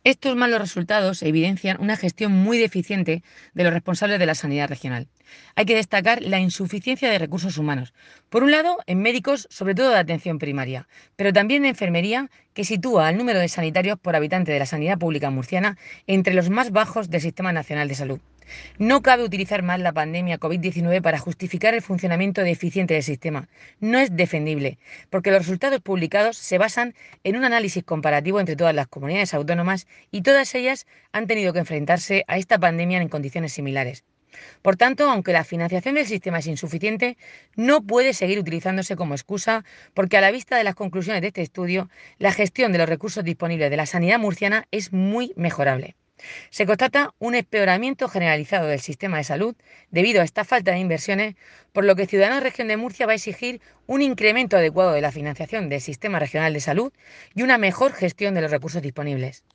Estos malos resultados evidencian una gestión muy deficiente de los responsables de la sanidad regional. Hay que destacar la insuficiencia de recursos humanos. Por un lado, en médicos, sobre todo de atención primaria, pero también de enfermería, que sitúa al número de sanitarios por habitante de la sanidad pública murciana entre los más bajos del Sistema Nacional de Salud. No cabe utilizar más la pandemia COVID-19 para justificar el funcionamiento deficiente del sistema. No es defendible, porque los resultados publicados se basan en un análisis comparativo entre todas las comunidades autónomas y todas ellas han tenido que enfrentarse a esta pandemia en condiciones similares. Por tanto, aunque la financiación del sistema es insuficiente, no puede seguir utilizándose como excusa porque a la vista de las conclusiones de este estudio, la gestión de los recursos disponibles de la sanidad murciana es muy mejorable. Se constata un empeoramiento generalizado del sistema de salud debido a esta falta de inversiones, por lo que Ciudadanos Región de Murcia va a exigir un incremento adecuado de la financiación del Sistema Regional de Salud y una mejor gestión de los recursos disponibles.